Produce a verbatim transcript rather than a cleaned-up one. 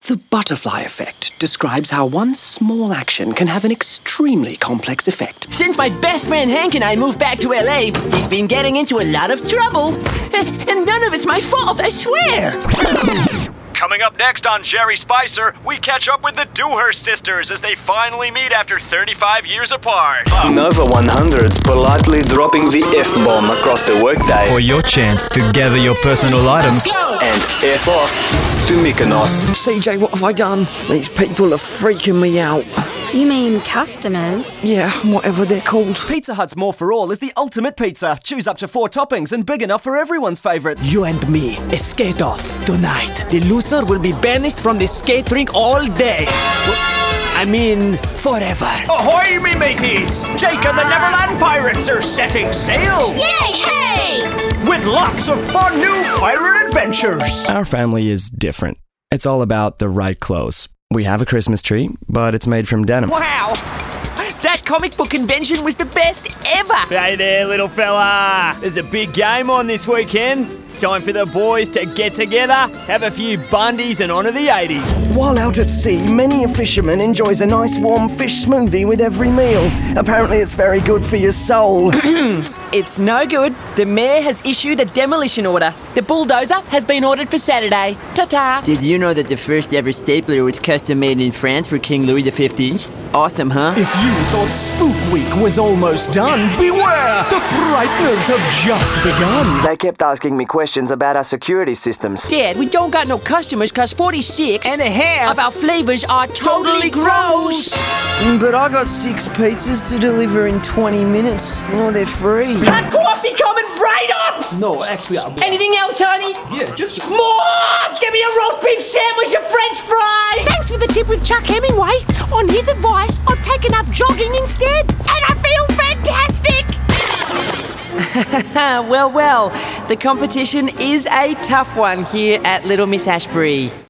The butterfly effect describes how one small action can have an extremely complex effect. Since my best friend Hank and I moved back to L A, he's been getting into a lot of trouble. And none of it's my fault, I swear. Coming up next on Jerry Spicer, we catch up with the Dewhurst sisters as they finally meet after thirty-five years apart. Nova one hundred's politely dropping the F-bomb across the workday. For your chance to gather your personal items and F off to Mykonos. C J, what have I done? These people are freaking me out. You mean customers? Yeah, whatever they're called. Pizza Hut's More For All is the ultimate pizza. Choose up to four toppings and big enough for everyone's favourites. You and me, a skate off tonight. The loser will be banished from the skate rink all day. I mean, forever. Ahoy, me mateys! Jake and the Neverland Pirates are setting sail! Yay, hey! With lots of fun new pirate adventures! Our family is different. It's all about the right clothes. We have a Christmas tree, but it's made from denim. Wow! That comic book convention was the best ever! Hey there, little fella! There's a big game on this weekend. It's time for the boys to get together, have a few bundies and honour the eighties. While out at sea, many a fisherman enjoys a nice warm fish smoothie with every meal. Apparently it's very good for your soul. It's no good. The mayor has issued a demolition order. The bulldozer has been ordered for Saturday. Ta-ta! Did you know that the first ever stapler was custom made in France for King Louis the fifteenth? Awesome, huh? If you thought Spook Week was almost done, beware! The Frighteners have just begun. They kept asking me questions about our security systems. Dad, we don't got no customers cause forty-six and a half of our flavours are totally gross. But I got six pizzas to deliver in twenty minutes. You know, they're free. Hot coffee coming right up! No, actually, I'm... Anything else, honey? Yeah, just... More! Give me a roast beef sandwich and french fries! Thanks for the tip with Chuck Hemingway. On his advice, I've taken up jogging instead, and I feel fantastic! Well, well, the competition is a tough one here at Little Miss Ashbury.